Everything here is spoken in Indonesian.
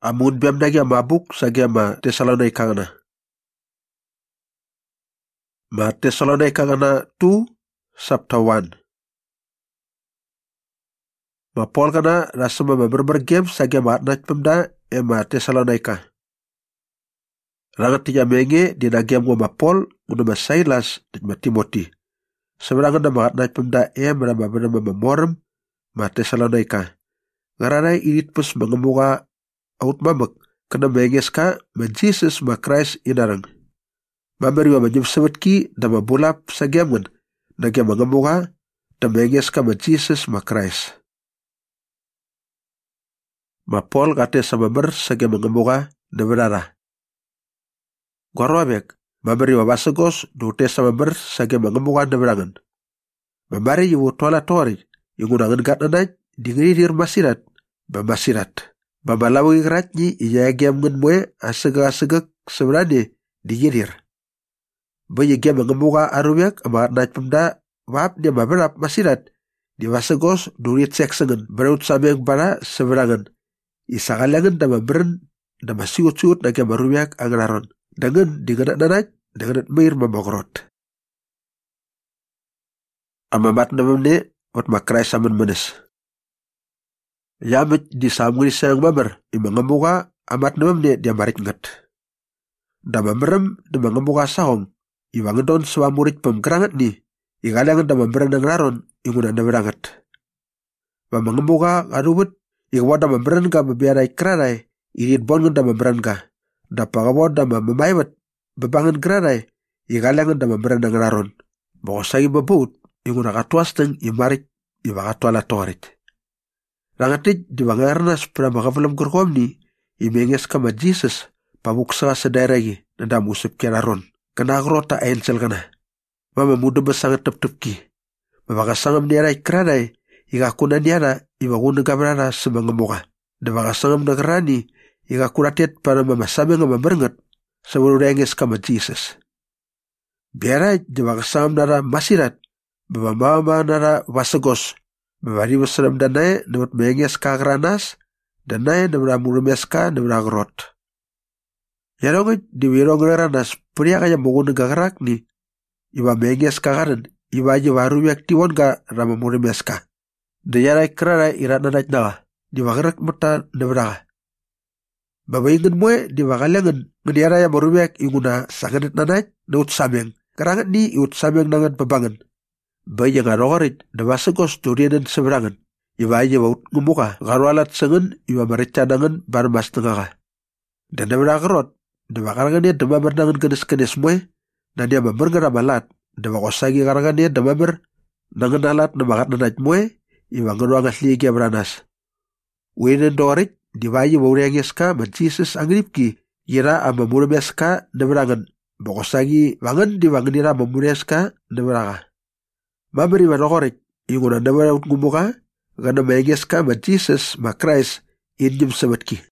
Amun biam nagi mabuk sagi ama Tesalonika ngana. Ma Tesalonika ngana 2 chapter 1. Ma Paul kana rasama ma berber game sagi ama atnach pemda ema Tesalonika. Rangat tiga menge di nagam ma Paul nguna ma Silas dan ma Timothy. Seberangan ma atnach pemda ma bernama ma Morem ma Tesalonika. Ngaranay init pus mengemuka out mamak kena menges ka ma Jesus ma Christ inarang. Mamari ma nyum sabetki da ma bulap sa giamgan nagyam mengemuka da menges ka ma Jesus ma Christ. Ma Paul kate sama ber sa giam mengemuka da berara. Gorwabek mamari ma basagos dute sama ber sa giam mengemuka da berangan. Mamari yu tola tori yung unangan gatnanay dingiridir masirat ba masirat. Babalawi keratnyi iya giam ngen mue asegak sebenarnya digirir. Baya giam mengemuka arubiak amat naik pemda wap dia maberap masirat. Di wasegos durit seksengen beraut sameng para seberangan. Isakalangan da maberen da masiut-siut na giam arubiak anglaron. Dengan dingenak nanaj dengan mair mamokrot. Amamat namamne wat makrai saman manes. Yamit di samgri sayang mamer imangamuka amat namamne dia marit ngat. Da mamerem da mangamuka sahong iwangadon suamurit pemkerangat ni igalangan da mameran ng raron inguna na berangat. Mangamuka arubut igwada mameran ka mabiaray kraray irit bongan da mameran ka. Da pagawad da mamamaybat babangan kraray igalangan da mameran ng raron. Bakosagi babut inguna katuas ng imarit iwakatwala torit. Rangatit di bangarnas pra makavalam kurkom ni imenges kama Jesus pabuksa sa dairagi na damusip kiraron. Kanagrota ainsel kana. Mama muda basangat tep-tepki. Mabakasangam niyaray kranay igakuna niyara iwaguna gabrara sa mga muka. Da bakasangam nagrani igakuratit para mamasabi nga mamerengat sa warurenges kama Jesus. Biaray di bakasangam nara masirat babamama nara wasagos. Mabari wasalam danay dapat menges ka granas, danay na murames ka na muragrot. Yarongit di wirong granas, puriya kaya mungun nagagarak ni, iba menges ka karan, iba waru yak tiwan ka rama murames ka. Dayaray kraray irat na nawa, di wagarak mata na muraga. Babayingan mo di wagalangan, ngadiyaray marumek inguna sanganit nanay na utsameng, karangat ni utsameng nangan pabangan. Bayang arogarit na masagos turianan sa berangan. Iba iya waut ngumuka, garwalat sangan, iba maritanangan barmas nangaka. Dan na maragarot, na makarangan niya damabar nangan kanis-kanis mo na niya mamargara malat, na makosagi karangan niya damabar nangan alat na makat nanat mo iba nganuang asligi abranas. Uwinan dorit, di ba iya wauriangyas ka, man Jesus ang ripki, ira ang mamurames ka na berangan. Makosagi wangan di wangan ira mamurames ka na beranga. Mamari manokorek, yung unang naman ngumuka, nga na mayenges ka ma Jesus, ma Christ, inyong sabatki.